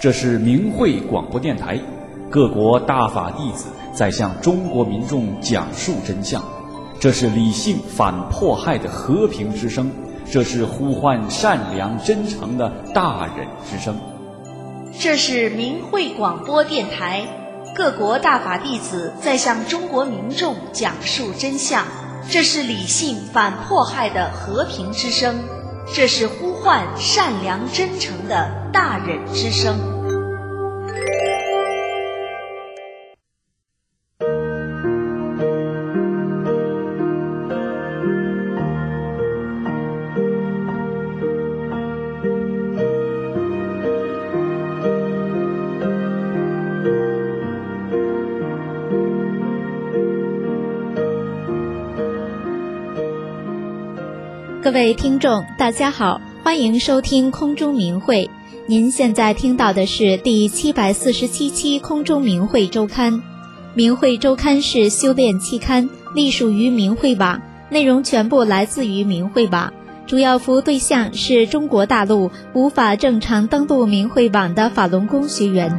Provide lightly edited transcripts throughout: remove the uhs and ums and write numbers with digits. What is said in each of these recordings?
这是明慧广播电台，各国大法弟子在向中国民众讲述真相。这是理性反迫害的和平之声，这是呼唤善良真诚的大忍之声。 这是明慧广播电台，各国大法弟子在向中国民众讲述真相。这是理性反迫害的和平之声，这是呼唤善良真诚的大忍之声。 各位听众大家好，欢迎收听空中明慧。您现在听到的是第747期空中明慧周刊。明慧周刊是修炼期刊，隶属于明慧网，内容全部来自于明慧网，主要服务对象是中国大陆无法正常登录明慧网的法轮功学员。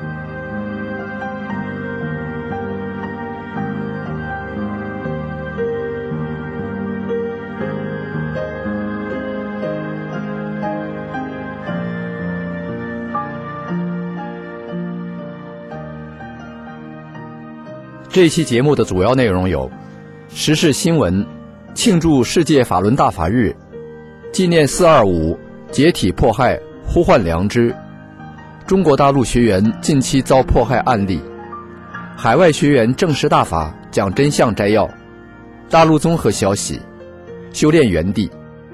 这一期节目的主要内容有：时事新闻，庆祝世界法轮大法日，纪念425，解体迫害，呼唤良知，中国大陆学员近期遭迫害案例，海外学员正式大法讲真相摘要，大陆综合消息，修炼园地。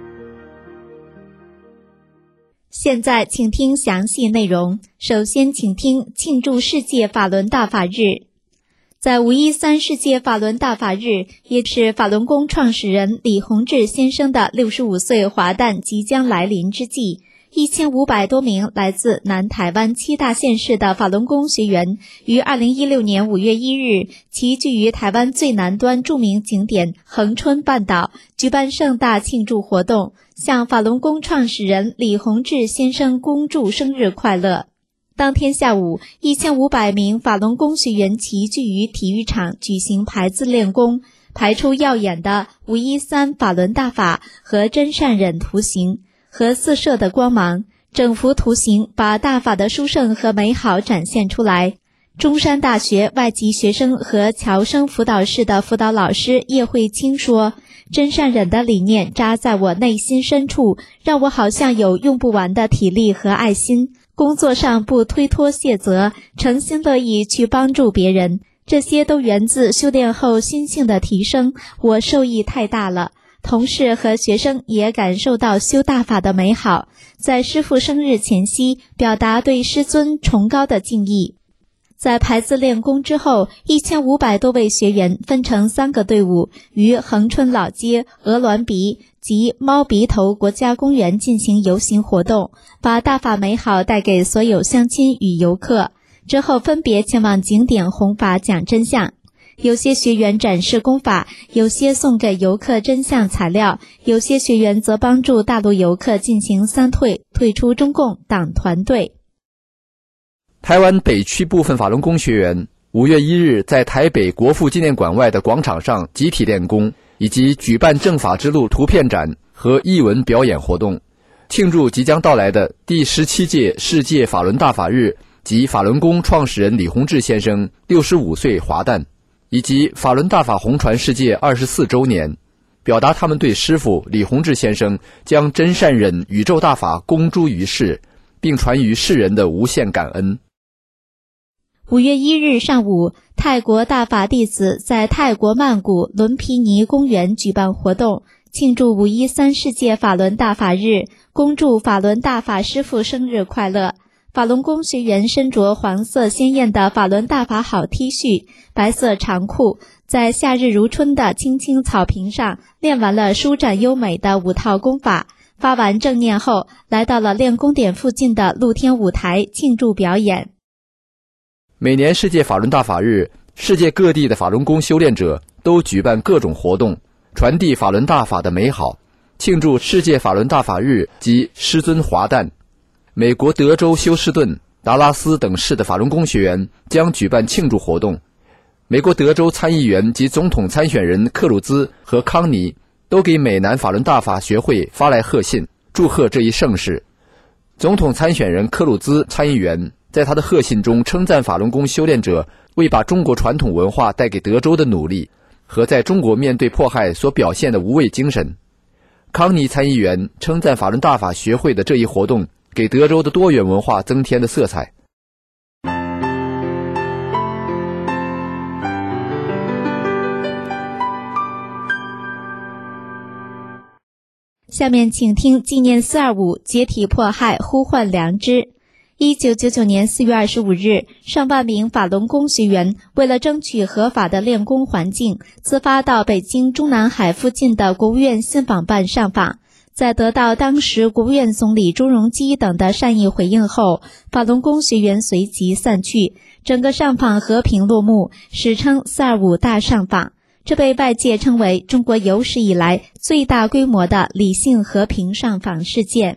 现在请听详细内容。首先请听庆祝世界法轮大法日。在513世界法轮大法日，也是法轮功创始人李洪志先生的65岁华诞即将来临之际，1500多名来自南台湾7大县市的法轮功学员于2016年5月1日齐聚于台湾最南端著名景点恒春半岛，举办盛大庆祝活动，向法轮功创始人李洪志先生恭祝生日快乐。当天下午，1500名法轮功学员齐聚于体育场举行排字练功，排出耀眼的513法轮大法和真善忍图形和四射的光芒，整幅图形把大法的殊胜和美好展现出来。中山大学外籍学生和侨生辅导室的辅导老师叶慧清说，真善忍的理念扎在我内心深处，让我好像有用不完的体力和爱心，工作上不推脱卸责，诚心乐意去帮助别人，这些都源自修炼后心性的提升，我受益太大了。同事和学生也感受到修大法的美好，在师父生日前夕表达对师尊崇高的敬意。在排字练功之后，1500多位学员分成3个队伍，于恒春老街、鹅銮鼻及猫鼻头国家公园进行游行活动，把大法美好带给所有乡亲与游客。之后分别前往景点弘法讲真相，有些学员展示功法，有些送给游客真相材料，有些学员则帮助大陆游客进行3退，退出中共党团队。 台湾北区部分法轮功学员5月1日在台北国父纪念馆外的广场上集体练功，以及举办正法之路图片展和艺文表演活动，庆祝即将到来的第17届世界法轮大法日及法轮功创始人李洪志先生65岁华诞，以及法轮大法红传世界24周年，表达他们对师父李洪志先生将真善忍宇宙大法公诸于世并传于世人的无限感恩。 5月1日上午，泰国大法弟子在泰国曼谷伦皮尼公园举办活动，庆祝513世界法轮大法日，恭祝法轮大法师父生日快乐。法轮功学员身着黄色鲜艳的法轮大法好 T 恤、白色长裤，在夏日如春的青青草坪上练完了舒展优美的5套功法，发完正念后，来到了练功点附近的露天舞台庆祝表演。 每年世界法轮大法日，世界各地的法轮功修炼者都举办各种活动，传递法轮大法的美好，庆祝世界法轮大法日及师尊华诞。美国德州休斯顿达拉斯等市的法轮功学员将举办庆祝活动。美国德州参议员及总统参选人克鲁兹和康尼都给美南法轮大法学会发来贺信，祝贺这一盛事。总统参选人克鲁兹参议员在他的贺信中称赞法轮功修炼者为把中国传统文化带给德州的努力和在中国面对迫害所表现的无畏精神。康尼参议员称赞法轮大法学会的这一活动给德州的多元文化增添的色彩。 下面请听纪念425解体迫害呼唤良知。1999年4月25日，上万名法轮功学员为了争取合法的练功环境，自发到北京中南海附近的国务院信访办上访。在得到当时国务院总理朱镕基等的善意回应后，法轮功学员随即散去，整个上访和平落幕，史称425大上访。这被外界称为中国有史以来最大规模的理性和平上访事件。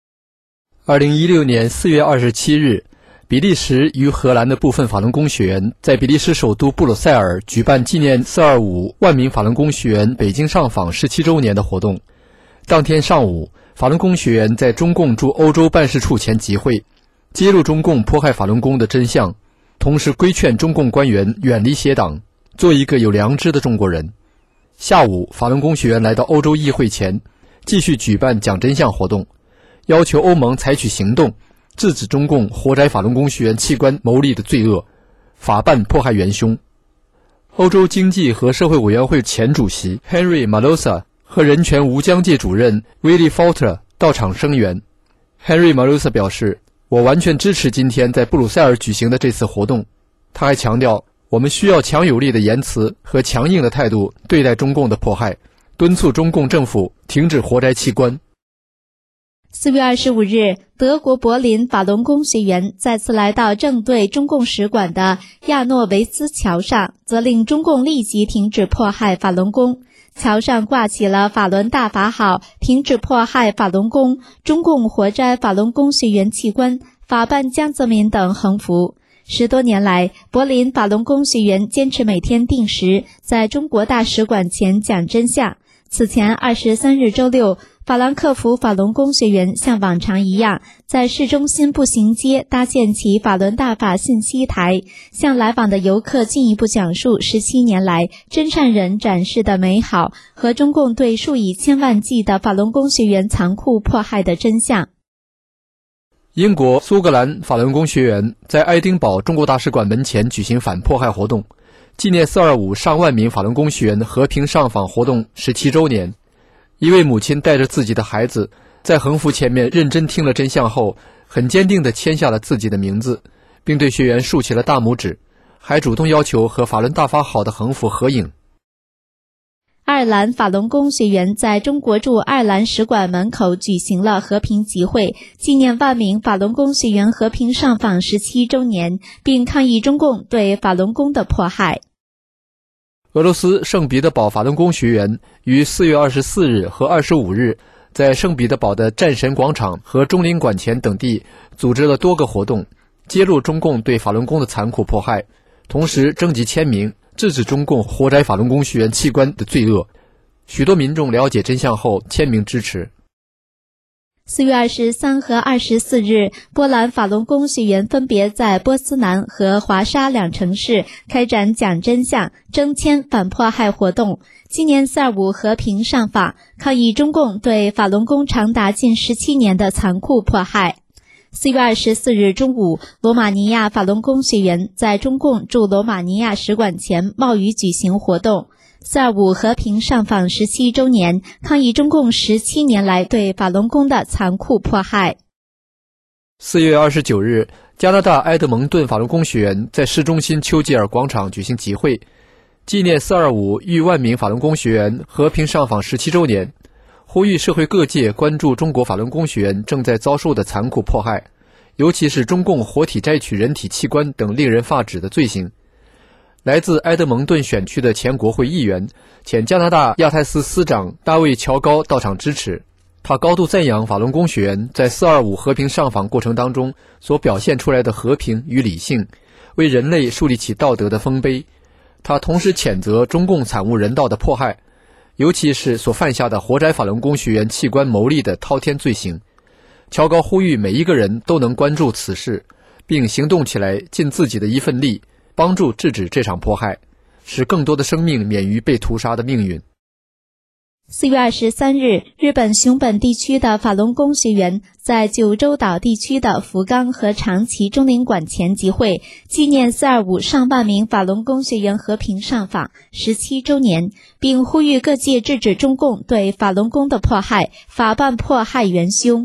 2016年4月27日，比利时与荷兰的部分法轮功学员在比利时首都布鲁塞尔举办纪念425万名法轮功学员北京上访17周年的活动。当天上午，法轮功学员在中共驻欧洲办事处前集会，揭露中共迫害法轮功的真相，同时规劝中共官员远离邪党，做一个有良知的中国人。下午，法轮功学员来到欧洲议会前，继续举办讲真相活动，要求欧盟采取行动，制止中共活摘法轮功学员器官牟利的罪恶，法办迫害元凶。欧洲经济和社会委员会前主席 Henry Malosa 和人权无疆界主任 Willy Falter 到场声援。Henry Malosa 表示，我完全支持今天在布鲁塞尔举行的这次活动。他还强调，我们需要强有力的言辞和强硬的态度对待中共的迫害，敦促中共政府停止活摘器官。 4月25日，德国柏林法轮功学员再次来到正对中共使馆的亚诺维斯桥上，责令中共立即停止迫害法轮功。桥上挂起了法轮大法好、停止迫害法轮功、中共活摘法轮功学员器官、法办江泽民等横幅。10多年来，柏林法轮功学员坚持每天定时在中国大使馆前讲真相。此前23日周六，法兰克福法轮功学员像往常一样，在市中心步行街搭建起法轮大法信息台，向来访的游客进一步讲述17年来真善人展示的美好和中共对数以千万计的法轮功学员残酷迫害的真相。 英国苏格兰法轮功学员在爱丁堡中国大使馆门前举行反迫害活动，纪念425上万名法轮功学员和平上访活动17周年。一位母亲带着自己的孩子，在横幅前面认真听了真相后，很坚定地签下了自己的名字，并对学员竖起了大拇指，还主动要求和法轮大法好的横幅合影。 爱尔兰法轮功学员在中国驻爱尔兰使馆门口举行了和平集会，纪念万名法轮功学员和平上访17周年，并抗议中共对法轮功的迫害。 俄罗斯圣彼得堡法轮功学员于4月24日和25日在圣彼得堡的战神广场和中领馆前等地组织了多个活动，揭露中共对法轮功的残酷迫害，同时征集签名，制止中共活摘法轮功学员器官的罪恶。许多民众了解真相后签名支持。 4月23和24日，波兰法轮功学员分别在波斯南和华沙两城市开展讲真相、征签反迫害活动，纪念425和平上访，抗议中共对法轮功长达近17年的残酷迫害。4月24日中午，罗马尼亚法轮功学员在中共驻罗马尼亚使馆前冒雨举行活动。425和平上访17周年，抗议中共17年来对法轮功的残酷迫害。 4月29日，加拿大埃德蒙顿法轮功学员在市中心丘吉尔广场举行集会，纪念425逾万名法轮功学员和平上访17周年，呼吁社会各界关注中国法轮功学员正在遭受的残酷迫害，尤其是中共活体摘取人体器官等令人发指的罪行。来自埃德蒙顿选区的前国会议员、前加拿大亚太司司长大卫·乔高到场支持。 他高度赞扬法轮功学员在425和平上访过程当中所表现出来的和平与理性，为人类树立起道德的丰碑。他同时谴责中共惨无人道的迫害，尤其是所犯下的活摘法轮功学员器官牟利的滔天罪行，调高呼吁每一个人都能关注此事，并行动起来，尽自己的一份力，帮助制止这场迫害，使更多的生命免于被屠杀的命运。 4月23日，日本熊本地区的法轮功学员在九州岛地区的福冈和长崎中领馆前集会，纪念425上万名法轮功学员和平上访17周年，并呼吁各界制止中共对法轮功的迫害，法办迫害元凶。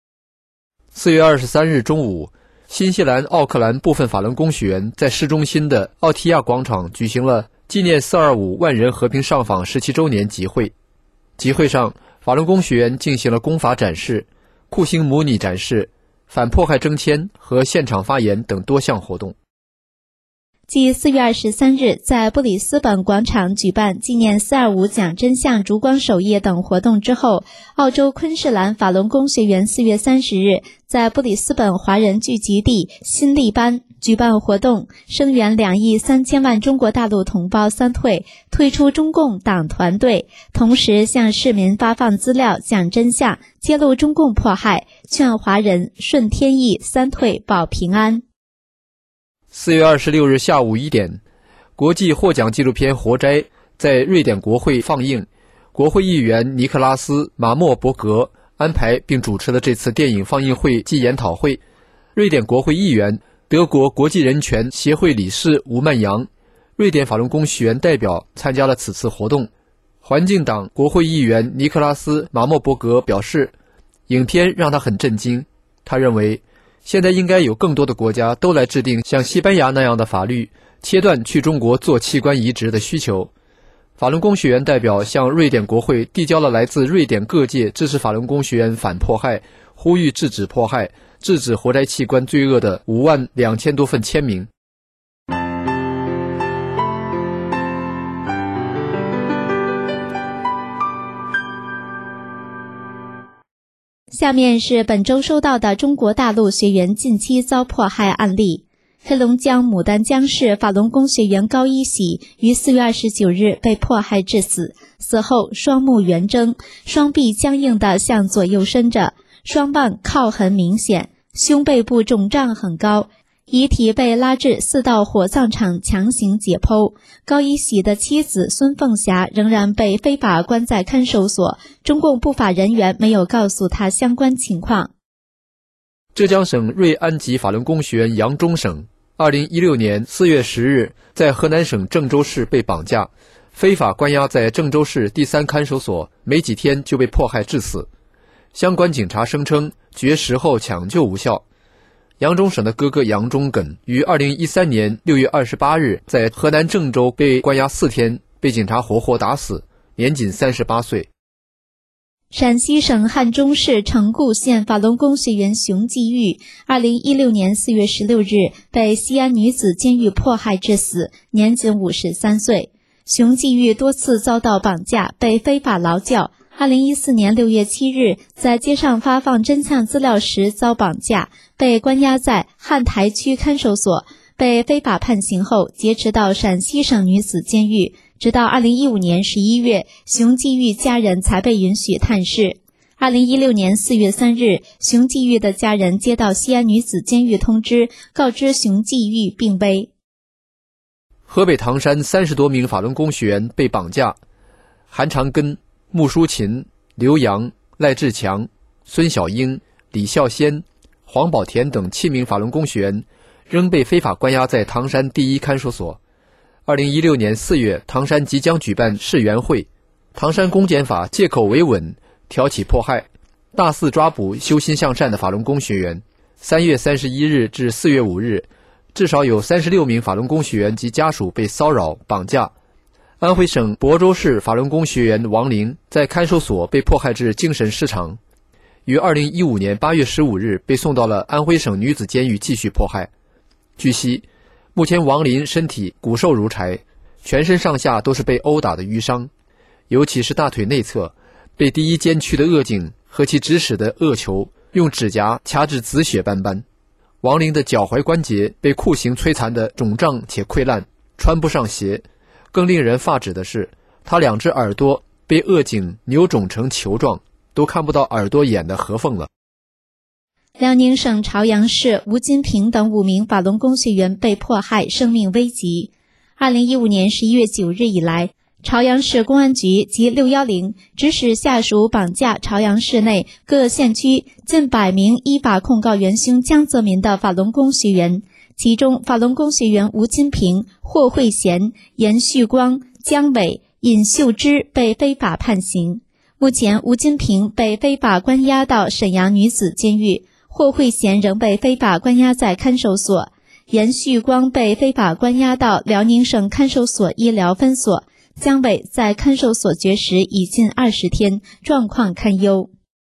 4月23日中午，新西兰奥克兰部分法轮功学员在市中心的奥提亚广场举行了纪念425万人和平上访17周年集会。集会上，法轮功学员进行了功法展示、酷刑模拟展示、反迫害征签和现场发言等多项活动。 继4月23日在布里斯本广场举办纪念425讲真相烛光守夜等活动之后，澳洲昆士兰法轮功学员4月30日在布里斯本华人聚集地新力班举办活动，声援2亿3千万中国大陆同胞三退，退出中共党团队，同时向市民发放资料讲真相，揭露中共迫害，劝华人顺天意三退保平安。 4月26日下午1点，国际获奖纪录片《活摘》在瑞典国会放映，国会议员尼克拉斯·马莫伯格安排并主持了这次电影放映会暨研讨会。瑞典国会议员、德国国际人权协会理事吴曼扬、瑞典法轮功学员代表参加了此次活动。环境党国会议员尼克拉斯·马莫伯格表示，影片让他很震惊，他认为现在应该有更多的国家都来制定像西班牙那样的法律，切断去中国做器官移植的需求。法轮功学员代表向瑞典国会递交了来自瑞典各界支持法轮功学员反迫害、呼吁制止迫害、制止活摘器官罪恶的52000多份签名。 下面是本周收到的中国大陆学员近期遭迫害案例。黑龙江牡丹江市法轮功学员高一喜于4月29日被迫害致死，死后双目圆睁，双臂僵硬地向左右伸着，双腕靠痕明显，胸背部肿胀很高，遗体被拉至4道火葬场强行解剖。高一喜的妻子孙凤霞仍然被非法关在看守所，中共不法人员没有告诉他相关情况。 浙江省瑞安籍法轮功学员杨忠省2016年4月10日在河南省郑州市被绑架，非法关押在郑州市第3看守所，没几天就被迫害致死。相关警察声称绝食后抢救无效。杨忠省的哥哥杨忠耿于2013年6月28日在河南郑州被关押4天，被警察活活打死，年仅38岁。 陕西省汉中市城固县法轮功学员熊继玉2016年4月16日被西安女子监狱迫害致死，年仅53岁。熊继玉多次遭到绑架，被非法劳教。2014年6月7日在街上发放真相资料时遭绑架，被关押在汉台区看守所，被非法判刑后劫持到陕西省女子监狱，直到2015年11月，熊继玉家人才被允许探视。2016年4月3日，熊继玉的家人接到西安女子监狱通知，告知熊继玉病危。 河北唐山30多名法轮功学员被绑架，韩长根、穆淑琴、刘洋、赖志强、孙小英、李孝先、黄宝田等7名法轮功学员仍被非法关押在唐山第1看守所。2016年4月，唐山即将举办市员会，唐山公检法借口维稳挑起迫害，大肆抓捕修心向善的法轮功学员。3月31日至4月5日，至少有36名法轮功学员及家属被骚扰绑架。安徽省亳州市法轮功学员王林在看守所被迫害至精神失常，于2015年8月15日被送到了安徽省女子监狱继续迫害。据悉，目前王林身体骨瘦如柴，全身上下都是被殴打的淤伤，尤其是大腿内侧被第1监区的恶警和其指使的恶囚用指甲掐至紫血斑斑。亡灵的脚踝关节被酷刑摧残得肿胀且溃烂，穿不上鞋。更令人发指的是，他2只耳朵被扼颈扭肿成球状，都看不到耳朵眼的合缝了。 辽宁省朝阳市吴金平等5名法轮功学员被迫害，生命危急。2015年11月9日以来，朝阳市公安局及610指使下属绑架朝阳市内各县区近100名依法控告元凶江泽民的法轮功学员，其中法轮功学员吴金平、霍慧贤、严旭光、姜伟、尹秀芝被非法判刑。目前吴金平被非法关押到沈阳女子监狱，霍慧贤仍被非法关押在看守所，严旭光被非法关押到辽宁省看守所医疗分所，姜伟在看守所绝食已近20天，状况堪忧。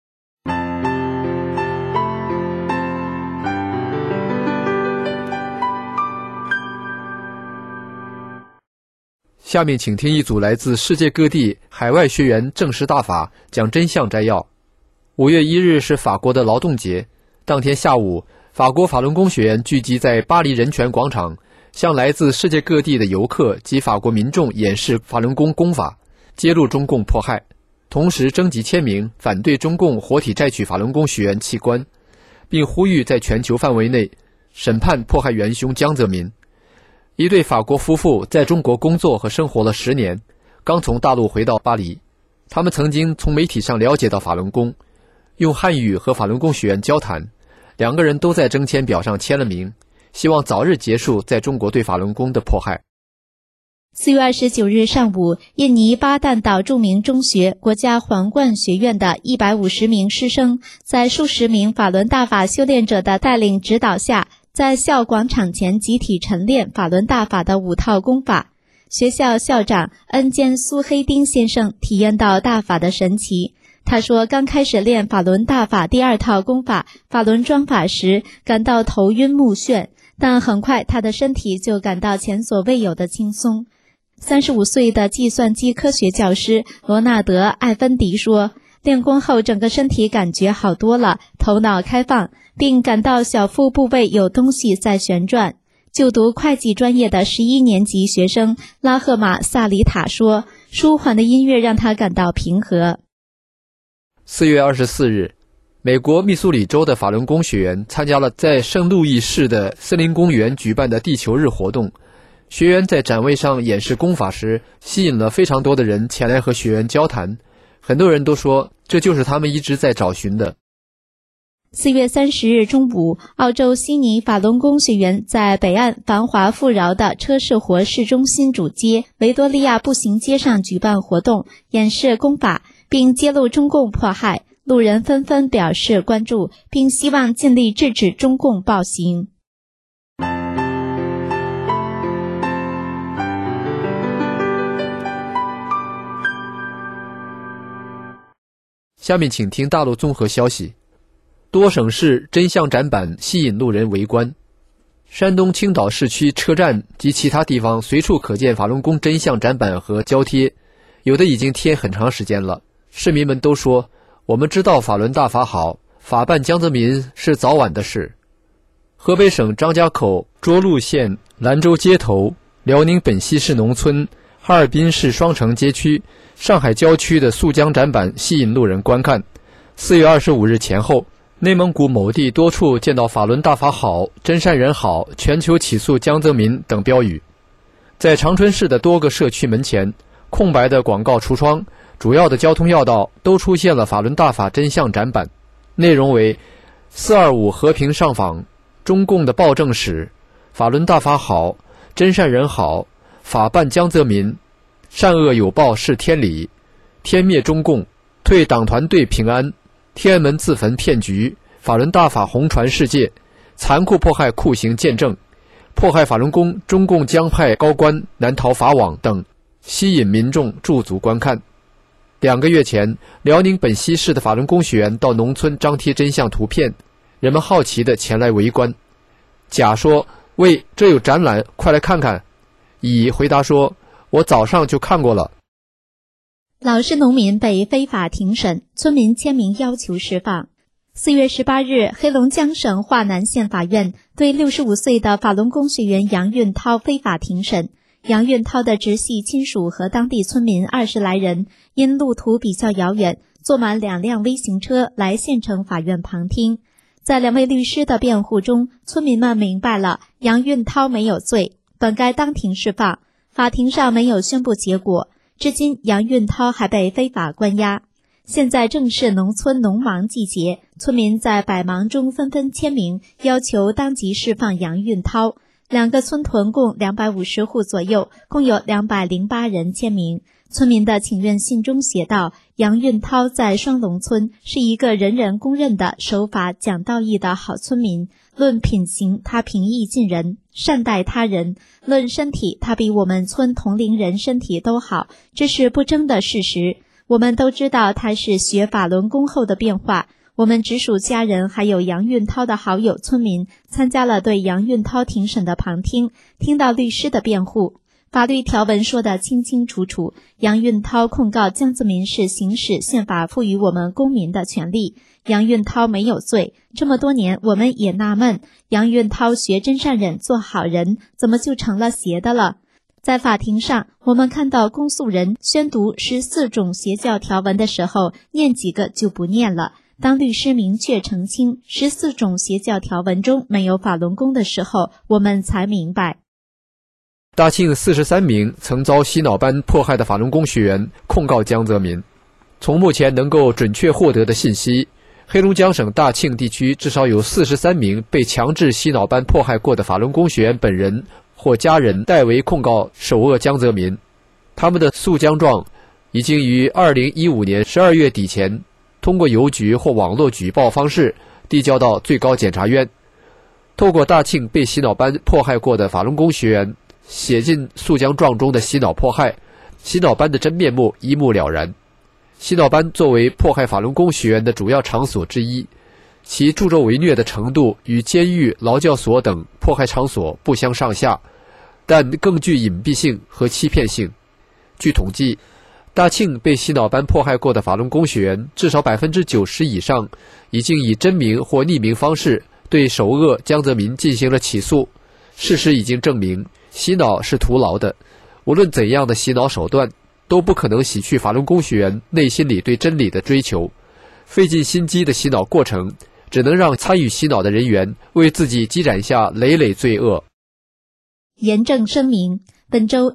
下面请听一组来自世界各地海外学员证实大法讲真相摘要。5月1日是法国的劳动节，当天下午，法国法轮功学员聚集在巴黎人权广场，向来自世界各地的游客及法国民众演示法轮功功法，揭露中共迫害，同时征集签名反对中共活体摘取法轮功学员器官，并呼吁在全球范围内审判迫害元凶江泽民。一对法国夫妇在中国工作和生活了10年，刚从大陆回到巴黎。他们曾经从媒体上了解到法轮功，用汉语和法轮功学员交谈，2个人都在征签表上签了名，希望早日结束在中国对法轮功的迫害。 4月29日上午，印尼巴旦岛著名中学国家皇冠学院的150名师生，在数十名法轮大法修炼者的带领指导下，在校广场前集体晨练法轮大法的5套功法。学校校长恩坚苏黑丁先生体验到大法的神奇。他说，刚开始练法轮大法第2套功法法轮桩法时，感到头晕目眩，但很快他的身体就感到前所未有的轻松。35岁的计算机科学教师罗纳德·艾芬迪说，练功后整个身体感觉好多了，头脑开放，并感到小腹部位有东西在旋转。就读会计专业的11年级学生拉赫玛·萨里塔说，舒缓的音乐让他感到平和。 4月24日，美国密苏里州的法轮功学员参加了在圣路易市的森林公园举办的地球日活动。学员在展位上演示功法时，吸引了非常多的人前来和学员交谈，很多人都说这就是他们一直在找寻的。 4月30日中午，澳洲悉尼法轮功学员在北岸繁华富饶的车士活市中心主街维多利亚步行街上举办活动，演示功法，并揭露中共迫害。路人纷纷表示关注，并希望尽力制止中共暴行。 下面请听大陆综合消息。多省市真相展板吸引路人围观。山东青岛市区车站及其他地方随处可见法轮功真相展板和胶贴，有的已经贴很长时间了。市民们都说，我们知道法轮大法好，法办江泽民是早晚的事。河北省张家口涿鹿县兰州街头、辽宁本溪市农村、哈尔滨市双城街区、上海郊区的肃江展板吸引路人观看。4月25日前后，内蒙古某地多处见到法轮大法好、真善人好、全球起诉江泽民等标语。在长春市的多个社区门前，空白的广告橱窗、主要的交通要道都出现了法轮大法真相展板，内容为425和平上访、中共的暴政史、法轮大法好、真善人好、法办江泽民、善恶有报是天理、天灭中共、退党团队平安、天安门自焚骗局、法轮大法红传世界、残酷迫害酷刑见证、迫害法轮功中共江派高官难逃法网等，吸引民众驻足观看。2个月前，辽宁本溪市的法轮功学员到农村张贴真相图片，人们好奇地前来围观。甲说：“喂，这有展览，快来看看。”乙回答说：“我早上就看过了。” 老实农民被非法庭审，村民签名要求释放。4月18日，黑龙江省华南县法院对65岁的法轮功学员杨运涛非法庭审。杨运涛的直系亲属和当地村民20来人，因路途比较遥远，坐满2辆微型车来县城法院旁听。在2位律师的辩护中，村民们明白了杨运涛没有罪，本该当庭释放。法庭上没有宣布结果，至今杨运涛还被非法关押。现在正是农村农忙季节，村民在百忙中纷纷签名，要求当即释放杨运涛。2个村屯共250户左右，共有208人签名。村民的请愿信中写道：杨运涛在双龙村是一个人人公认的守法讲道义的好村民，论品行他平易近人，善待他人，论身体他比我们村同龄人身体都好，这是不争的事实。我们都知道他是学法轮功后的变化。我们直属家人还有杨运涛的好友村民参加了对杨运涛庭审的旁听，听到律师的辩护。法律条文说得清清楚楚，杨运涛控告江泽民是行使宪法赋予我们公民的权利，杨运涛没有罪。这么多年我们也纳闷，杨运涛学真善忍做好人，怎么就成了邪的了？在法庭上，我们看到公诉人宣读14种邪教条文的时候，念几个就不念了。当律师明确澄清14种邪教条文中没有法轮功的时候，我们才明白。 大庆43名曾遭洗脑班迫害的法轮功学员控告江泽民。从目前能够准确获得的信息，黑龙江省大庆地区至少有43名被强制洗脑班迫害过的法轮功学员本人或家人代为控告首恶江泽民。他们的诉江状已经于2015年12月底前通过邮局或网络举报方式递交到最高检察院。透过大庆被洗脑班迫害过的法轮功学员写进诉江状中的洗脑迫害，洗脑班的真面目一目了然。洗脑班作为迫害法轮功学员的主要场所之一，其助纣为虐的程度与监狱、劳教所等迫害场所不相上下，但更具隐蔽性和欺骗性。据统计，大庆被洗脑班迫害过的法轮功学员至少90%以上已经以真名或匿名方式对首恶江泽民进行了起诉。事实已经证明，洗脑是徒劳的，无论怎样的洗脑手段都不可能洗去法轮功学员内心里对真理的追求。费尽心机的洗脑过程只能让参与洗脑的人员为自己积攒下累累罪恶。 严正声明，本周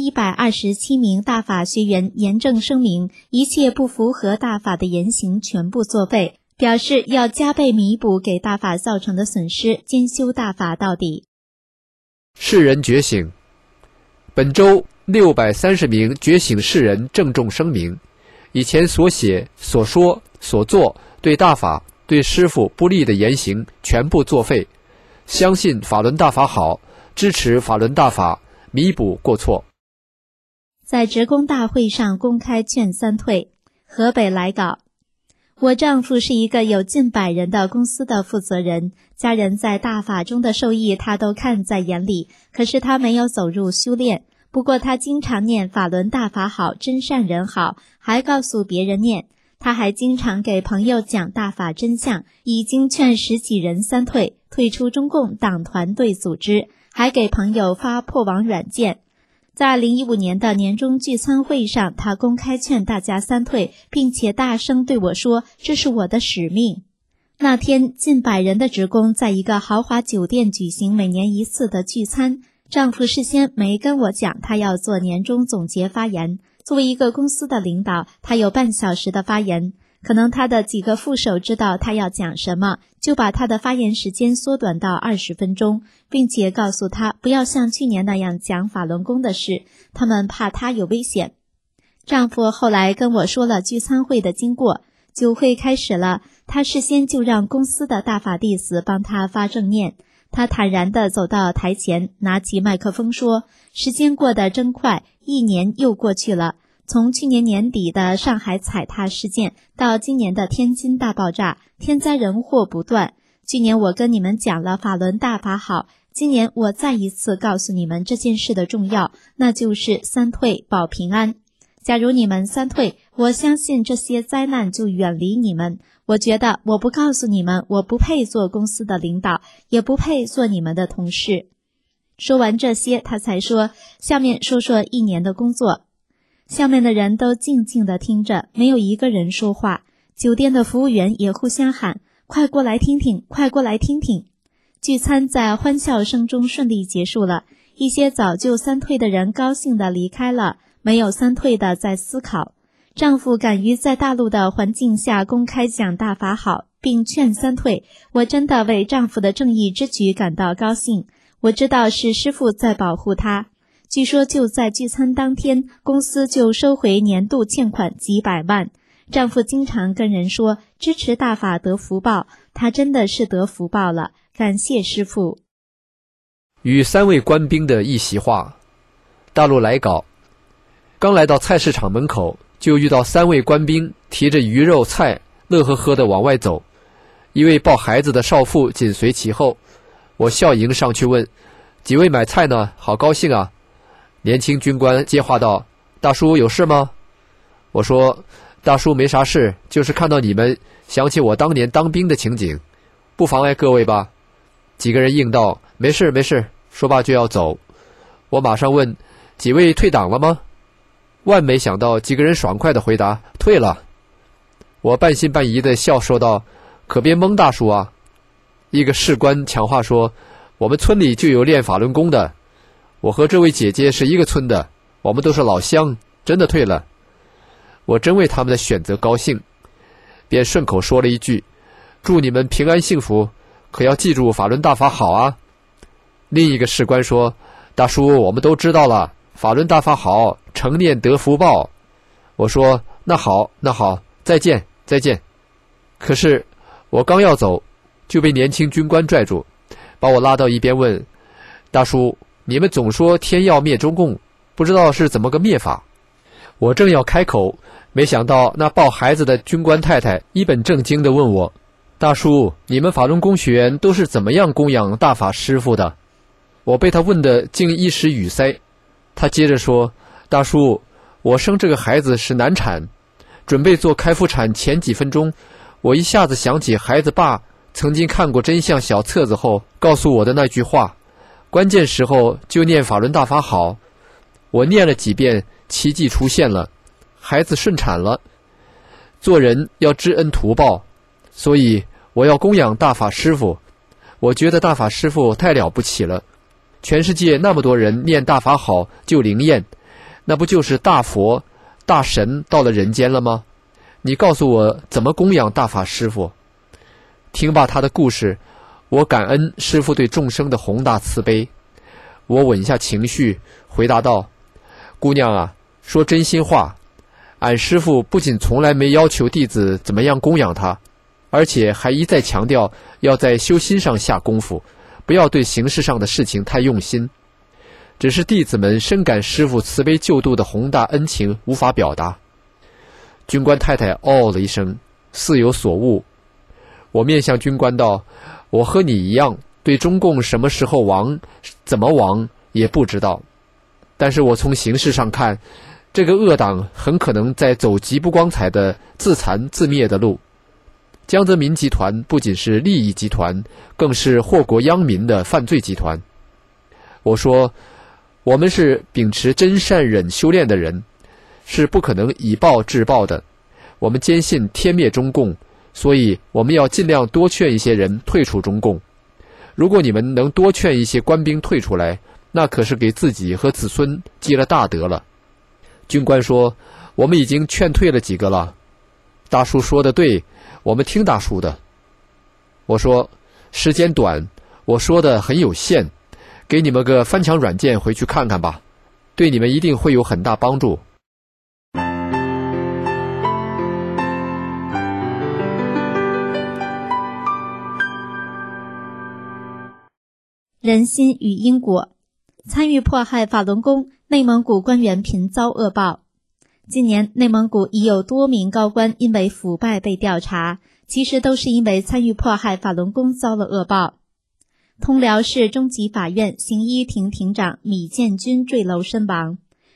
1127名大法学员严正声明，一切不符合大法的言行全部作废，表示要加倍弥补给大法造成的损失，兼修大法到底。 世人觉醒。本周630名觉醒世人郑重声明，以前所写、所说、所做对大法、对师父不利的言行全部作废，相信法轮大法好，支持法轮大法，弥补过错。 在职工大会上公开劝三退。河北来稿，我丈夫是一个有近100人的公司的负责人，家人在大法中的受益他都看在眼里，可是他没有走入修炼。不过他经常念法轮大法好，真善人好，还告诉别人念。他还经常给朋友讲大法真相，已经劝10几人三退，退出中共党团队组织，还给朋友发破网软件。在2015年的年终聚餐会上，他公开劝大家三退，并且大声对我说，这是我的使命。那天近100人的职工在一个豪华酒店举行每年1次的聚餐，丈夫事先没跟我讲他要做年终总结发言。作为一个公司的领导，他有半小时的发言，可能他的几个副手知道他要讲什么，就把他的发言时间缩短到20分钟，并且告诉他不要像去年那样讲法轮功的事，他们怕他有危险。丈夫后来跟我说了聚餐会的经过，酒会开始了，他事先就让公司的大法弟子帮他发正念。他坦然地走到台前，拿起麦克风说，时间过得真快，1年又过去了。从去年年底的上海踩踏事件到今年的天津大爆炸，天灾人祸不断。去年我跟你们讲了法轮大法好，今年我再一次告诉你们这件事的重要，那就是三退保平安。 假如你们三退，我相信这些灾难就远离你们。我觉得我不告诉你们，我不配做公司的领导，也不配做你们的同事。说完这些，他才说，下面说说1年的工作。下面的人都静静地听着，没有一个人说话。酒店的服务员也互相喊，快过来听听，快过来听听。聚餐在欢笑声中顺利结束了，一些早就三退的人高兴地离开了，没有三退的在思考。丈夫敢于在大陆的环境下公开讲大法好，并劝三退，我真的为丈夫的正义之举感到高兴。我知道是师父在保护他。据说就在聚餐当天，公司就收回年度欠款几百万。丈夫经常跟人说，支持大法得福报，他真的是得福报了，感谢师父。 与3位官兵的一席话。大陆来稿，刚来到菜市场门口，就遇到3位官兵提着鱼肉菜乐呵呵地往外走，一位抱孩子的少妇紧随其后。我笑迎上去问，几位买菜呢？好高兴啊。年轻军官接话道，大叔有事吗？我说，大叔没啥事，就是看到你们想起我当年当兵的情景，不妨碍各位吧。几个人应道，没事没事，说罢就要走。我马上问，几位退党了吗？万没想到几个人爽快地回答，退了。我半信半疑地笑说道，可别蒙大叔啊。一个士官抢话说，我们村里就有练法轮功的，我和这位姐姐是一个村的，我们都是老乡，真的退了。我真为他们的选择高兴，便顺口说了一句，祝你们平安幸福，可要记住法轮大法好啊。另一个士官说，大叔我们都知道了，法轮大法好，成念得福报。我说，那好那好，再见再见。可是我刚要走，就被年轻军官拽住，把我拉到一边问，大叔你们总说天要灭中共，不知道是怎么个灭法。我正要开口，没想到那抱孩子的军官太太一本正经地问我，大叔你们法轮功学员都是怎么样供养大法师父的？我被他问得竟一时语塞。他接着说，大叔我生这个孩子是难产，准备做开腹产前几分钟，我一下子想起孩子爸曾经看过真相小册子后告诉我的那句话，关键时候就念法轮大法好。我念了几遍，奇迹出现了，孩子顺产了。做人要知恩图报，所以我要供养大法师父。我觉得大法师父太了不起了，全世界那么多人念大法好就灵验，那不就是大佛大神到了人间了吗？你告诉我怎么供养大法师父。听罢他的故事，我感恩师父对众生的宏大慈悲。我稳下情绪回答道，姑娘啊，说真心话，俺师父不仅从来没要求弟子怎么样供养他，而且还一再强调要在修心上下功夫，不要对形式上的事情太用心。只是弟子们深感师父慈悲救度的宏大恩情无法表达。军官太太哦了一声，似有所悟。我面向军官道，我和你一样，对中共什么时候亡怎么亡也不知道，但是我从形势上看，这个恶党很可能在走极不光彩的自残自灭的路。江泽民集团不仅是利益集团，更是祸国殃民的犯罪集团。我说，我们是秉持真善忍修炼的人，是不可能以暴制暴的。我们坚信天灭中共，所以我们要尽量多劝一些人退出中共。如果你们能多劝一些官兵退出来，那可是给自己和子孙积了大德了。军官说，我们已经劝退了几个了。大叔说的对，我们听大叔的。我说，时间短，我说的很有限，给你们个翻墙软件回去看看吧，对你们一定会有很大帮助。 人心与因果，参与迫害法轮功，内蒙古官员频遭恶报。今年内蒙古已有多名高官因为腐败被调查，其实都是因为参与迫害法轮功遭了恶报。通辽市中级法院刑一庭庭长米建军坠楼身亡。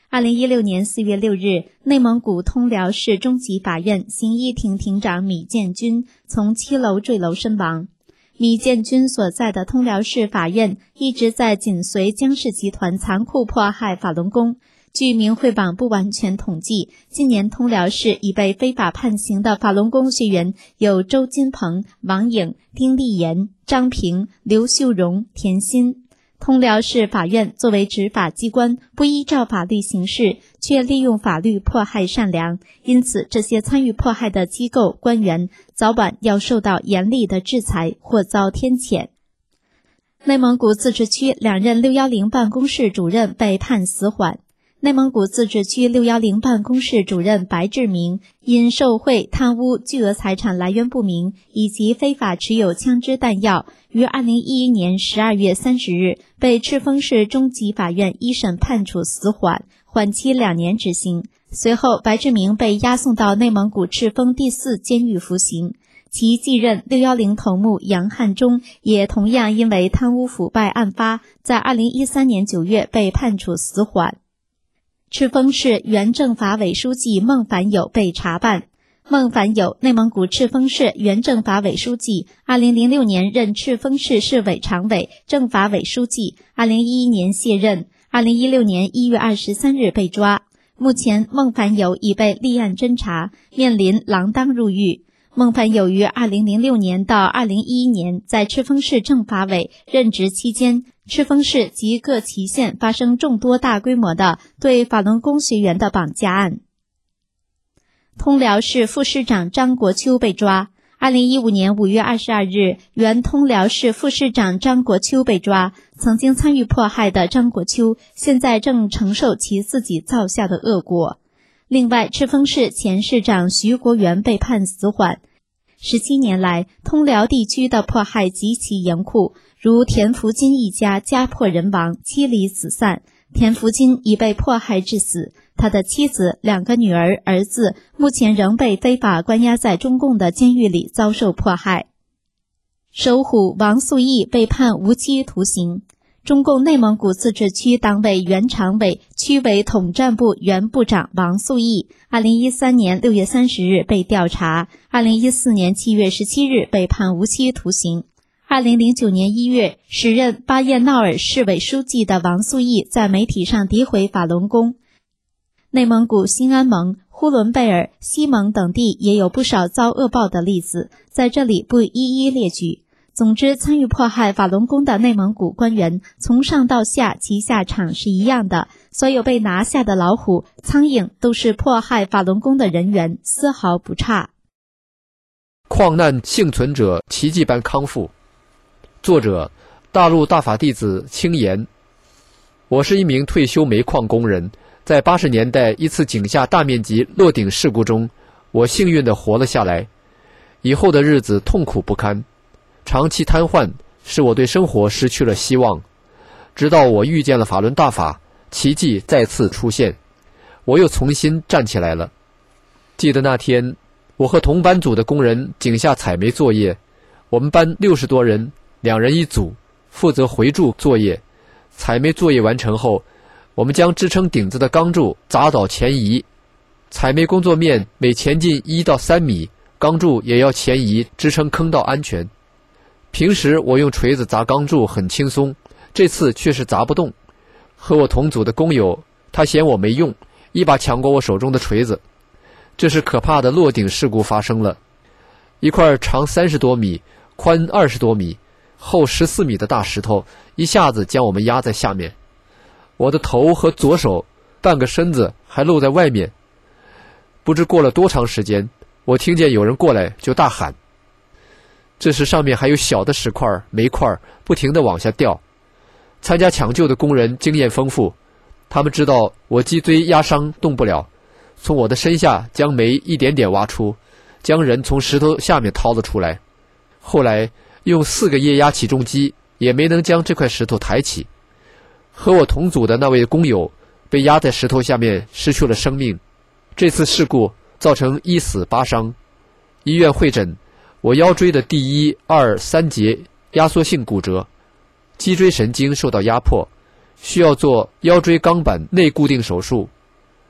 2016年4月6日，内蒙古通辽市中级法院刑一庭庭长米建军从7楼坠楼身亡。米建军所在的通辽市法院一直在紧随江氏集团残酷迫害法轮功。据明慧网不完全统计，今年通辽市已被非法判刑的法轮功学员有周金鹏、王颖、丁立言、张平、刘秀荣、田鑫。通辽市法院作为执法机关，不依照法律行事，却利用法律迫害善良，因此这些参与迫害的机构官员早晚要受到严厉的制裁或遭天谴。内蒙古自治区2任610办公室主任被判死缓。内蒙古自治区610办公室主任白志明因受贿、贪污、巨额财产来源不明以及非法持有枪支弹药，于2011年12月30日被赤峰市中级法院一审判处死缓，缓期2年执行。随后，白志明被押送到内蒙古赤峰第4监狱服刑。其继任610头目杨汉忠也同样因为贪污腐败案发，在2013年9月被判处死缓。赤峰市原政法委书记孟凡友被查办。孟凡友，内蒙古赤峰市原政法委书记，2006年任赤峰市市委常委、政法委书记，2011年卸任，2016年1月23日被抓。目前，孟凡友已被立案侦查，面临锒铛入狱。孟凡友于2006年到2011年在赤峰市政法委任职期间，赤峰市及各旗县发生众多大规模的对法轮功学员的绑架案。通辽市副市长张国秋被抓。2015年5月22日，原通辽市副市长张国秋被抓。曾经参与迫害的张国秋，现在正承受其自己造下的恶果。另外，赤峰市前市长徐国元被判死缓。17年来，通辽地区的迫害极其严酷，如田福金一家家破人亡，妻离子散。田福金已被迫害致死，他的妻子、2个女儿、儿子目前仍被非法关押在中共的监狱里遭受迫害。首虎王素义被判无期徒刑。中共内蒙古自治区党委原常委、区委统战部原部长王素义，2013年6月30日被调查，2014年7月17日被判无期徒刑。2009年1月，时任巴彦淖尔市委书记的王素义在媒体上诋毁法轮功。内蒙古兴安盟、呼伦贝尔、西盟等地也有不少遭恶报的例子，在这里不一一列举。总之，参与迫害法轮功的内蒙古官员，从上到下其下场是一样的，所有被拿下的老虎、苍蝇都是迫害法轮功的人员，丝毫不差。 矿难幸存者奇迹般康复。作者：大陆大法弟子青岩。我是一名退休煤矿工人，在80年代一次井下大面积落顶事故中，我幸运地活了下来。以后的日子痛苦不堪，长期瘫痪使我对生活失去了希望。直到我遇见了法轮大法，奇迹再次出现，我又重新站起来了。记得那天，我和同班组的工人井下采煤作业，我们班60多人，2人一组，负责回柱作业。采煤作业完成后，我们将支撑顶子的钢柱砸倒前移。采煤工作面每前进1到3米，钢柱也要前移，支撑坑道安全。平时我用锤子砸钢柱很轻松，这次却是砸不动。和我同组的工友，他嫌我没用，一把抢过我手中的锤子。这是可怕的落顶事故发生了。一块长30多米、宽20多米、厚14米的大石头一下子将我们压在下面，我的头和左手半个身子还露在外面。不知过了多长时间，我听见有人过来就大喊。这时上面还有小的石块、煤块不停地往下掉。参加抢救的工人经验丰富，他们知道我脊椎压伤动不了，从我的身下将煤一点点挖出，将人从石头下面掏了出来。后来用4个液压起重机也没能将这块石头抬起。和我同组的那位工友被压在石头下面失去了生命。这次事故造成1死8伤。医院会诊，我腰椎的第1、2、3节压缩性骨折，脊椎神经受到压迫，需要做腰椎钢板内固定手术，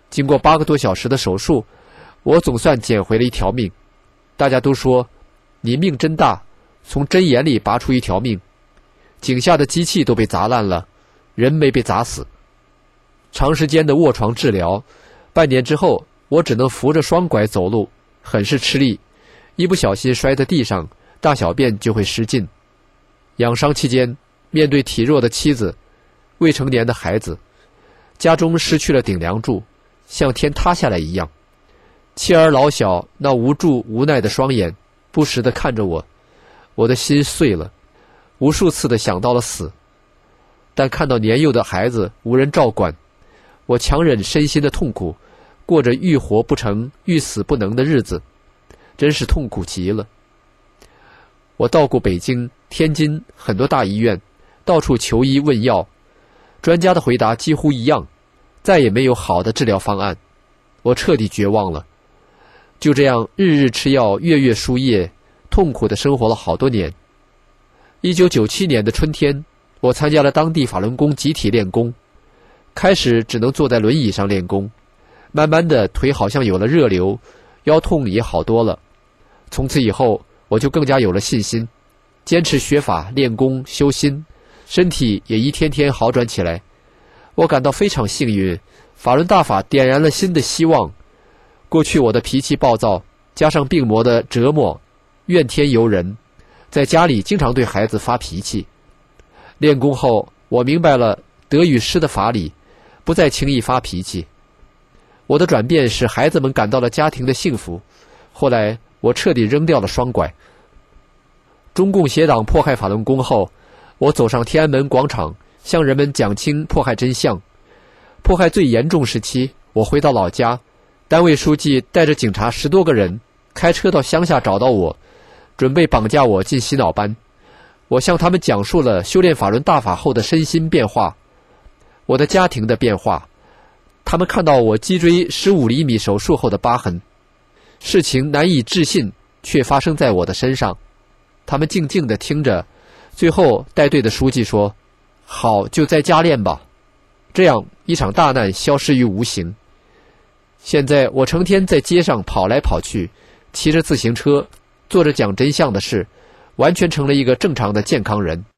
经过8个多小时的手术，我总算捡回了一条命。大家都说你命真大，从针眼里拔出一条命，井下的机器都被砸烂了，人没被砸死。长时间的卧床治疗，半年之后，我只能扶着双拐走路，很是吃力，一不小心摔在地上，大小便就会失禁。养伤期间，面对体弱的妻子、未成年的孩子，家中失去了顶梁柱，像天塌下来一样。妻儿老小那无助无奈的双眼不时地看着我，我的心碎了，无数次地想到了死。但看到年幼的孩子无人照管，我强忍身心的痛苦，过着欲活不成欲死不能的日子，真是痛苦极了。我到过北京、天津很多大医院，到处求医问药，专家的回答几乎一样，再也没有好的治疗方案。我彻底绝望了。就这样日日吃药，月月输液，痛苦地生活了好多年。1997年的春天，我参加了当地法轮功集体练功。开始只能坐在轮椅上练功，慢慢的腿好像有了热流，腰痛也好多了。从此以后，我就更加有了信心，坚持学法练功修心，身体也一天天好转起来。我感到非常幸运，法轮大法点燃了新的希望。过去我的脾气暴躁，加上病魔的折磨，怨天尤人，在家里经常对孩子发脾气。练功后，我明白了得与失的法理，不再轻易发脾气。我的转变使孩子们感到了家庭的幸福。后来我彻底扔掉了双拐。中共邪党迫害法轮功后，我走上天安门广场，向人们讲清迫害真相。迫害最严重时期，我回到老家，单位书记带着警察10多个人开车到乡下找到我，准备绑架我进洗脑班。我向他们讲述了修炼法轮大法后的身心变化，我的家庭的变化。他们看到我脊椎15厘米手术后的疤痕，事情难以置信，却发生在我的身上。他们静静地听着，最后带队的书记说：“好，就在家练吧。”这样一场大难消失于无形。现在我成天在街上跑来跑去，骑着自行车，做着讲真相的事，完全成了一个正常的健康人。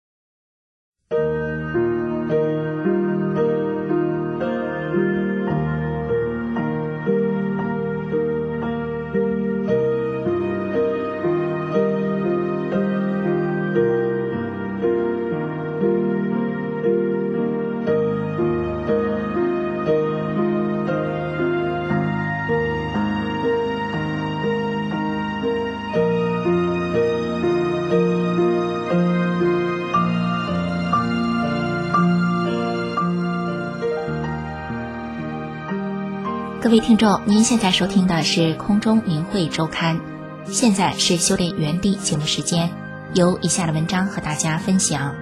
各位听众，您现在收听的是空中明慧周刊，现在是修炼原地节目时间，由以下的文章和大家分享。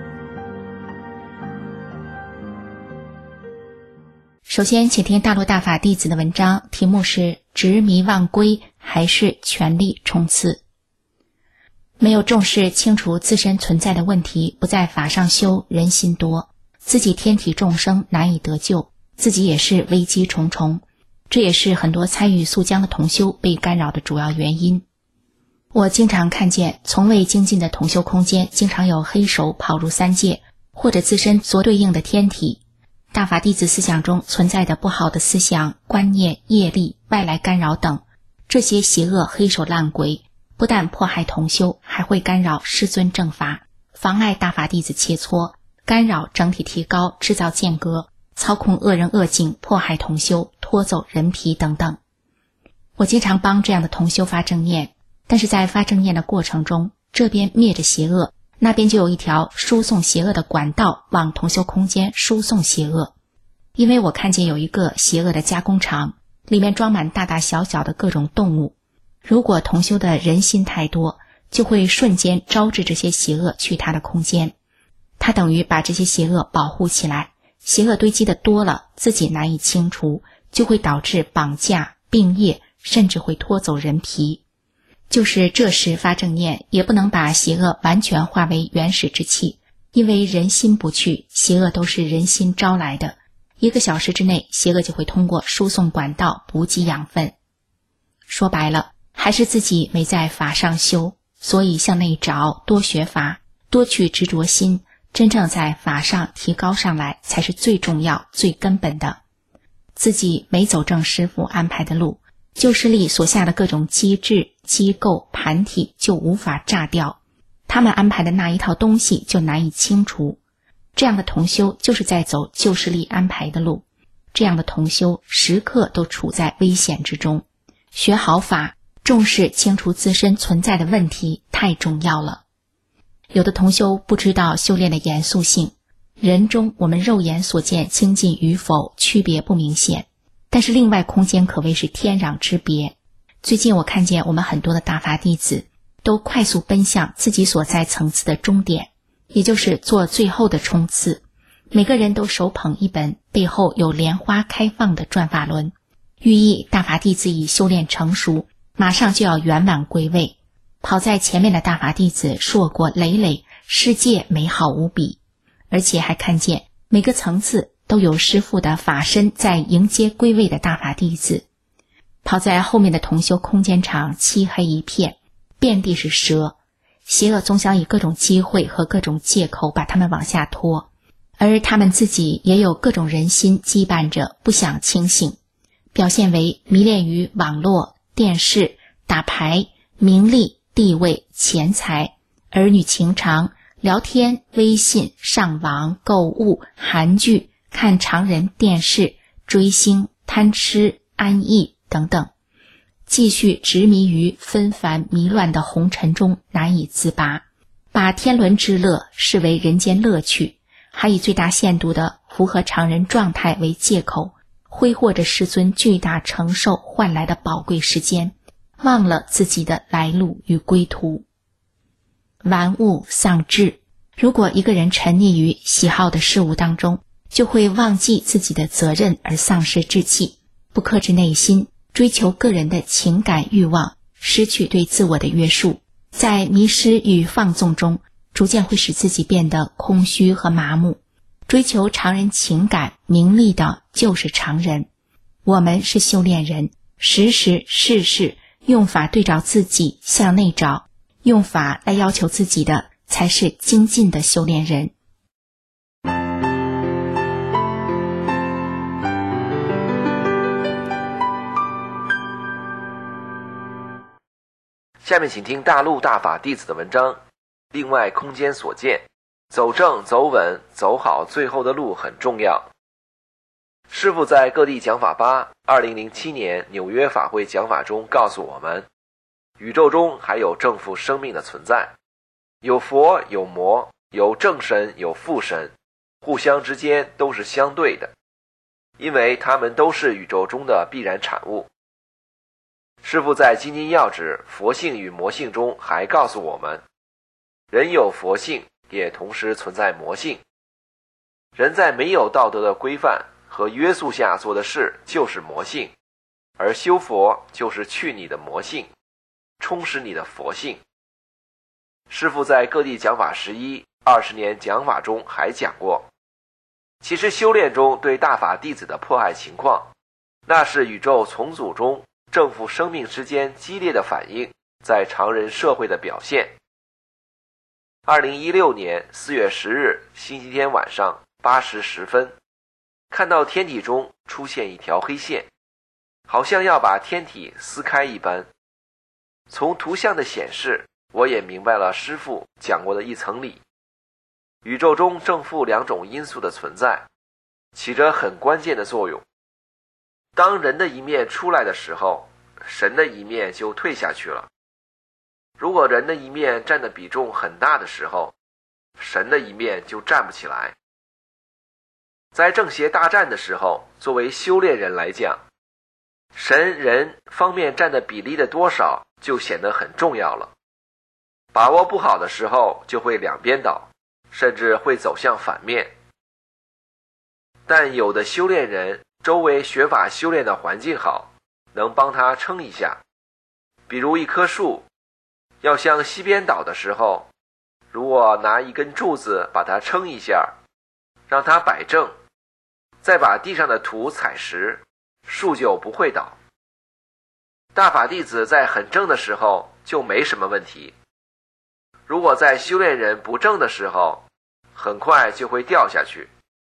首先请听大陆大法弟子的文章，题目是执迷忘归还是全力冲刺。没有重视清除自身存在的问题，不在法上修，人心多，自己天体众生难以得救，自己也是危机重重。这也是很多参与肃江的同修被干扰的主要原因。我经常看见从未精进的同修空间，经常有黑手跑入三界，或者自身所对应的天体。大法弟子思想中存在的不好的思想、观念、业力、外来干扰等，这些邪恶黑手烂鬼不但迫害同修，还会干扰师尊正法，妨碍大法弟子切磋，干扰整体提高，制造间隔，操控恶人恶境，迫害同修，拖走人皮等等。我经常帮这样的同修发正念，但是在发正念的过程中，这边灭着邪恶，那边就有一条输送邪恶的管道往同修空间输送邪恶。因为我看见有一个邪恶的加工厂，里面装满大大小小的各种动物，如果同修的人心太多，就会瞬间招致这些邪恶去他的空间，他等于把这些邪恶保护起来，邪恶堆积的多了，自己难以清除，就会导致绑架、病业，甚至会拖走人皮。就是这时发正念，也不能把邪恶完全化为原始之气，因为人心不去，邪恶都是人心招来的， 1个小时之内，邪恶就会通过输送管道补给养分。说白了，还是自己没在法上修，所以向内找，多学法，多去执着心，真正在法上提高上来，才是最重要、最根本的。自己没走正师父安排的路，旧势力所下的各种机制、机构、盘体就无法炸掉，他们安排的那一套东西就难以清除。这样的同修就是在走旧势力安排的路，这样的同修时刻都处在危险之中。学好法，重视清除自身存在的问题，太重要了。有的同修不知道修炼的严肃性，人中我们肉眼所见清净与否区别不明显，但是另外空间可谓是天壤之别。最近我看见我们很多的大法弟子都快速奔向自己所在层次的终点，也就是做最后的冲刺。每个人都手捧一本背后有莲花开放的转法轮，寓意大法弟子已修炼成熟，马上就要圆满归位。跑在前面的大法弟子硕果累累，世界美好无比，而且还看见每个层次都有师父的法身在迎接归位的大法弟子。跑在后面的同修空间场漆黑一片，遍地是蛇，邪恶总想以各种机会和各种借口把他们往下拖，而他们自己也有各种人心羁绊着，不想清醒，表现为迷恋于网络、电视、打牌、名利、地位、钱财、儿女情长、聊天、微信、上网、购物、韩剧、看常人电视、追星、贪吃、安逸等等，继续执迷于纷繁迷乱的红尘中难以自拔，把天伦之乐视为人间乐趣，还以最大限度的符合常人状态为借口，挥霍着师尊巨大承受换来的宝贵时间，忘了自己的来路与归途。玩物丧志，如果一个人沉溺于喜好的事物当中，就会忘记自己的责任而丧失志气，不克制内心，追求个人的情感欲望，失去对自我的约束，在迷失与放纵中，逐渐会使自己变得空虚和麻木。追求常人情感名利的就是常人。我们是修炼人，时时事事用法对照自己，向内找，用法来要求自己的才是精进的修炼人。 下面请听大陆大法弟子的文章。另外空间所见，走正走稳走好最后的路很重要。师父在各地讲法吧2007年纽约法会讲法中告诉我们，宇宙中还有正负生命的存在，有佛有魔，有正神有负神，互相之间都是相对的，因为它们都是宇宙中的必然产物。师父在金经要旨佛性与魔性中还告诉我们，人有佛性，也同时存在魔性。人在没有道德的规范和约束下做的事就是魔性，而修佛就是去你的魔性，充实你的佛性。师父在各地讲法11、20年讲法中还讲过，其实修炼中对大法弟子的迫害情况，那是宇宙重组中正负生命之间激烈的反应在常人社会的表现。2016年4月10日星期天晚上8时10分，看到天体中出现一条黑线，好像要把天体撕开一般。从图像的显示，我也明白了师父讲过的一层理。宇宙中正负两种因素的存在，起着很关键的作用。当人的一面出来的时候，神的一面就退下去了。如果人的一面占的比重很大的时候，神的一面就站不起来。在正邪大战的时候，作为修炼人来讲，神人方面占的比例的多少就显得很重要了。把握不好的时候就会两边倒，甚至会走向反面。但有的修炼人周围学法修炼的环境好，能帮他撑一下。比如一棵树要向西边倒的时候，如果拿一根柱子把它撑一下，让它摆正， 再把地上的土踩实，树就不会倒。大法弟子在很正的时候就没什么问题，如果在修炼人不正的时候，很快就会掉下去。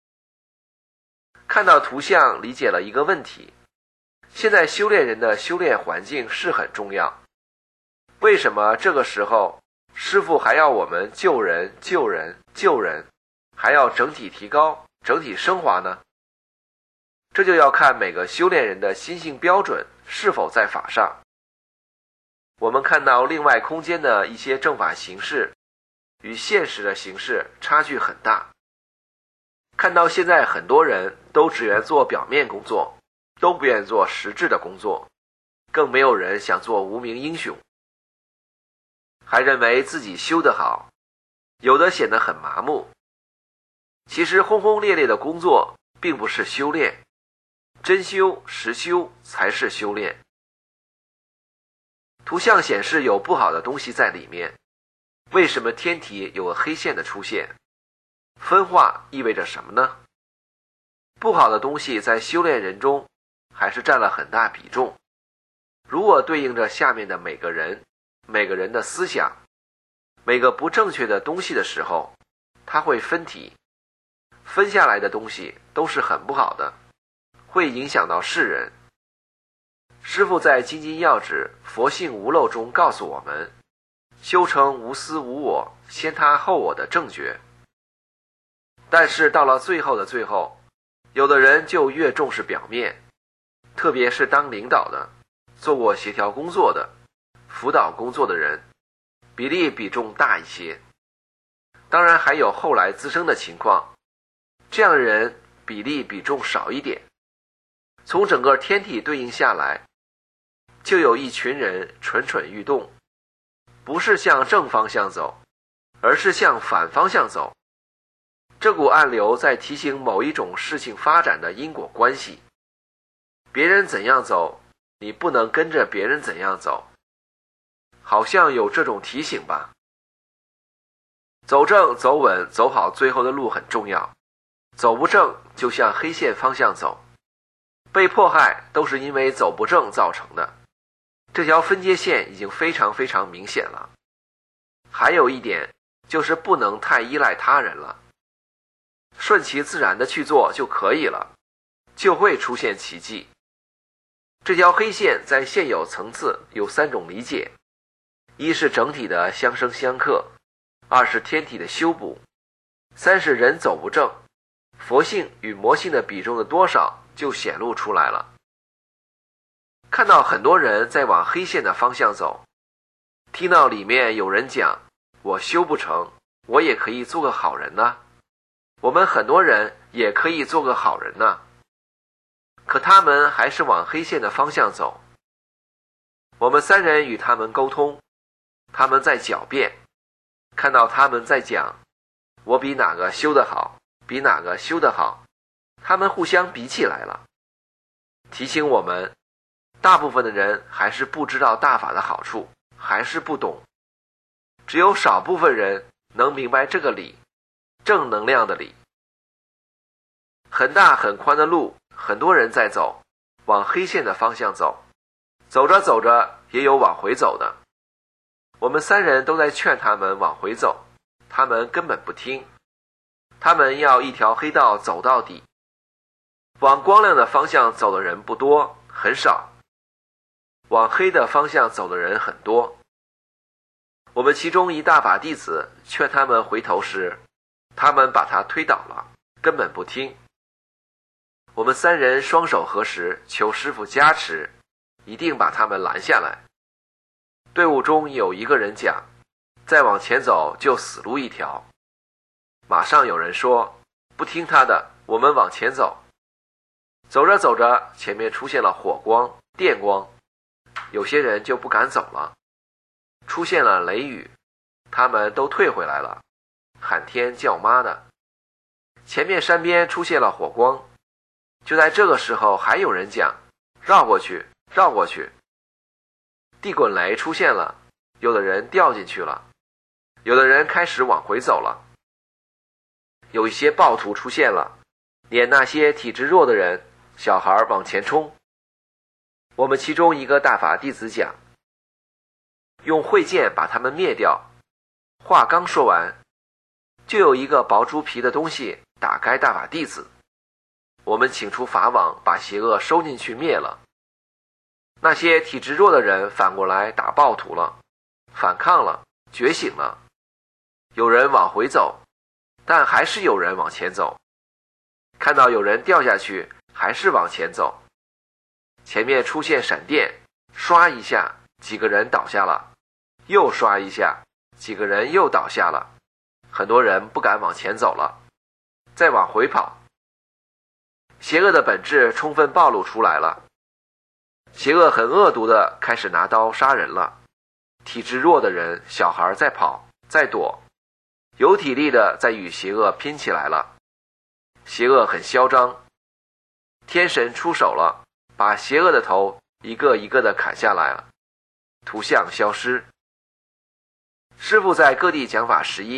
看到图像理解了一个问题，现在修炼人的修炼环境是很重要，为什么这个时候师父还要我们救人救人救人，还要整体提高整体升华呢？这就要看每个修炼人的心性标准是否在法上。我们看到另外空间的一些正法形式与现实的形式差距很大，看到现在很多人都只愿做表面工作，都不愿做实质的工作，更没有人想做无名英雄，还认为自己修得好，有的显得很麻木。其实轰轰烈烈的工作并不是修炼，真修实修才是修炼。图像显示有不好的东西在里面，为什么天体有个黑线的出现？分化意味着什么呢？不好的东西在修炼人中还是占了很大比重。如果对应着下面的每个人的思想，每个不正确的东西的时候，它会分体，分下来的东西都是很不好的，会影响到世人。师父在精进要旨佛性无漏中告诉我们，修成无私无我，先他后我的正觉。但是到了最后的最后，有的人就越重视表面，特别是当领导的，做过协调工作的，辅导工作的人，比重大一些。当然还有后来滋生的情况，这样的人比重少一点。从整个天体对应下来，就有一群人蠢蠢欲动，不是向正方向走，而是向反方向走。这股暗流在提醒某一种事情发展的因果关系。别人怎样走，你不能跟着别人怎样走，好像有这种提醒吧。走正走稳走好最后的路很重要，走不正就向黑线方向走，被迫害都是因为走不正造成的。这条分界线已经非常非常明显了。还有一点就是不能太依赖他人了，顺其自然的去做就可以了，就会出现奇迹。这条黑线在现有层次有3种理解：一是整体的相生相克，二是天体的修补，三是人走不正，佛性与魔性的比重的多少就显露出来了。看到很多人在往黑线的方向走，听到里面有人讲，我修不成，我也可以做个好人呢，我们很多人也可以做个好人呢，可他们还是往黑线的方向走。我们3人与他们沟通，他们在狡辩，看到他们在讲，我比哪个修得好，比哪个修得好，他们互相比起来了。提醒我们，大部分的人还是不知道大法的好处，还是不懂。只有少部分人能明白这个理，正能量的理。很大很宽的路，很多人在走，往黑线的方向走，走着走着也有往回走的。我们3人都在劝他们往回走，他们根本不听，他们要一条黑道走到底。往光亮的方向走的人不多，很少，往黑的方向走的人很多。我们其中一大法弟子劝他们回头时，他们把他推倒了，根本不听。我们3人双手合十，求师父加持，一定把他们拦下来。队伍中有一个人讲，再往前走就死路一条。马上有人说，不听他的，我们往前走。走着走着，前面出现了火光、电光，有些人就不敢走了。出现了雷雨，他们都退回来了，喊天叫妈的。前面山边出现了火光，就在这个时候还有人讲，绕过去，绕过去。地滚雷出现了，有的人掉进去了，有的人开始往回走了。有一些暴徒出现了， 撵那些体质弱的人、小孩往前冲。我们其中一个大法弟子讲，用慧剑把他们灭掉。话刚说完，就有一个薄猪皮的东西打开大法弟子。我们请出法网，把邪恶收进去灭了。那些体质弱的人反过来打暴徒了，反抗了，觉醒了。有人往回走，但还是有人往前走。看到有人掉下去，还是往前走。前面出现闪电，刷一下，几个人倒下了，又刷一下，几个人又倒下了。很多人不敢往前走了，再往回跑。邪恶的本质充分暴露出来了。邪恶很恶毒的开始拿刀杀人了。体质弱的人、小孩在跑，在躲，有体力的在与邪恶拼起来了。邪恶很嚣张，天神出手了，把邪恶的头一个一个的砍下来了，图像消失。师父在各地讲法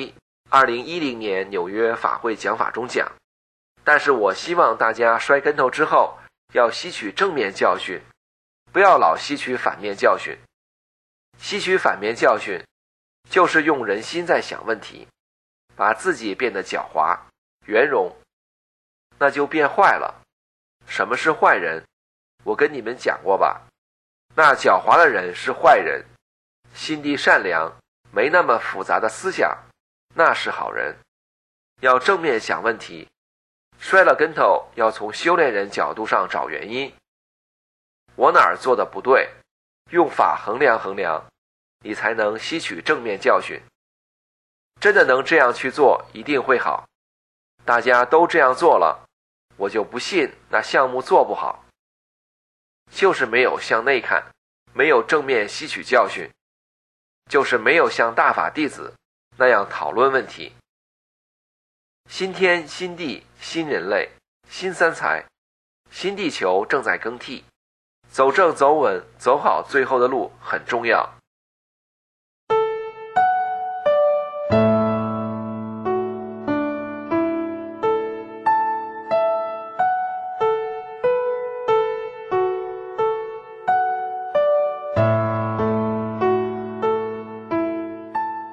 112010年纽约法会讲法中讲，但是我希望大家摔跟头之后要吸取正面教训，不要老吸取反面教训。吸取反面教训就是用人心在想问题，把自己变得狡猾圆融，那就变坏了。什么是坏人？我跟你们讲过吧，那狡猾的人是坏人，心地善良，没那么复杂的思想，那是好人。要正面想问题，摔了跟头要从修炼人角度上找原因，我哪儿做的不对，用法衡量衡量，你才能吸取正面教训。真的能这样去做，一定会好。大家都这样做了，我就不信那项目做不好。就是没有向内看，没有正面吸取教训，就是没有像大法弟子那样讨论问题。新天新地新人类新三才，新地球正在更替，走正走稳走好最后的路很重要。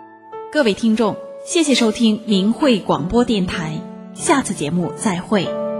各位听众，谢谢收听明慧广播电台，下次节目再会。